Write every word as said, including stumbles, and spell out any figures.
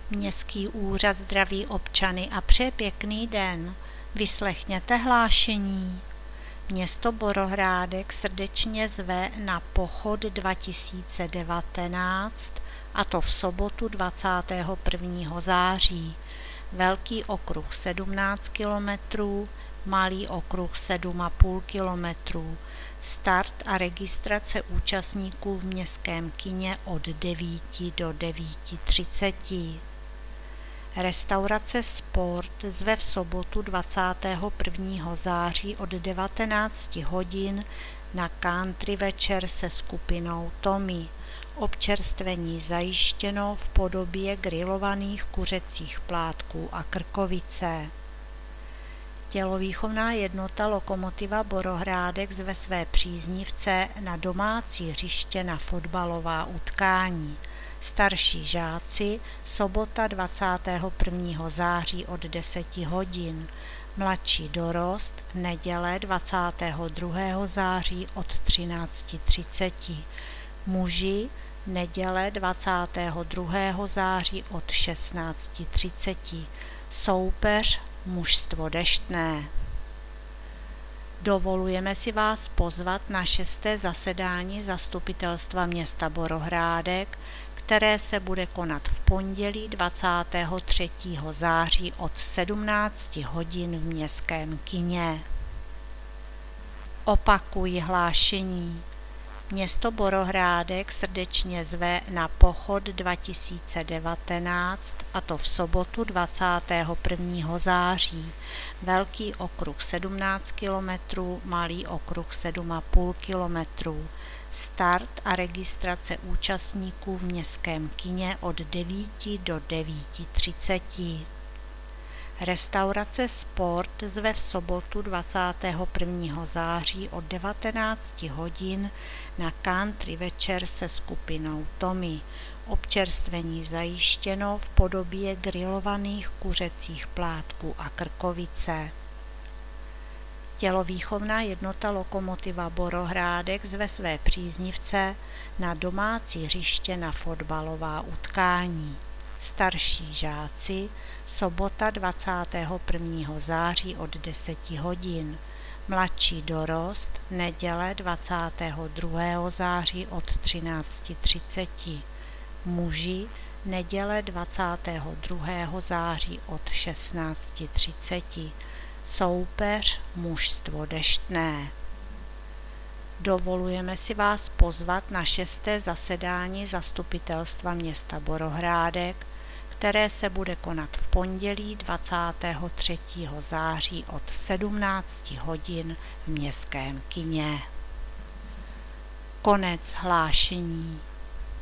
Městský úřad zdraví občany a přeje pěkný den. Vyslechněte hlášení. Město Borohrádek srdečně zve na pochod dva tisíce devatenáct, a to v sobotu dvacátého prvního září. Velký okruh sedmnáct kilometrů, malý okruh sedm a půl kilometrů. Start a registrace účastníků v městském kině od devíti do devíti třiceti. Restaurace Sport zve v sobotu dvacátého prvního září od devatenácti hodin na country večer se skupinou Tommy. Občerstvení zajištěno v podobě grilovaných kuřecích plátků a krkovice. Tělovýchovná jednota Lokomotiva Borohrádek zve své příznivce na domácí hřiště na fotbalová utkání. Starší žáci sobota dvacátého prvního září od deseti hodin. Mladší dorost neděle dvacátého druhého září od třinácti třiceti. Muži neděle dvacátého druhého září od šestnácti třiceti. Soupeř mužstvo Deštné. Dovolujeme si vás pozvat na šesté zasedání Zastupitelstva města Borohrádek, které se bude konat v pondělí dvacátého třetího září od sedmnácti hodin v městském kině. Opakuji hlášení. Město Borohrádek srdečně zve na pochod dva tisíce devatenáct, a to v sobotu dvacátého prvního září. Velký okruh sedmnáct kilometrů, malý okruh sedm a půl kilometrů. Start a registrace účastníků v městském kině od devíti do devíti třiceti. Restaurace Sport zve v sobotu dvacátého prvního září od devatenácti hodin na country večer se skupinou Tommy. Občerstvení zajištěno v podobě grilovaných kuřecích plátků a krkovice. Tělovýchovná jednota Lokomotiva Borohrádek zve své příznivce na domácí hřiště na fotbalová utkání. Starší žáci sobota dvacátého prvního září od deseti hodin. Mladší dorost neděle dvacátého druhého září od třinácti třiceti. Muži neděle dvacátého druhého září od šestnácti třiceti. Soupeř mužstvo Deštné. Dovolujeme si vás pozvat na šesté zasedání Zastupitelstva města Borohrádek, které se bude konat v pondělí dvacátého třetího září od sedmnácti hodin v městském kině. Konec hlášení.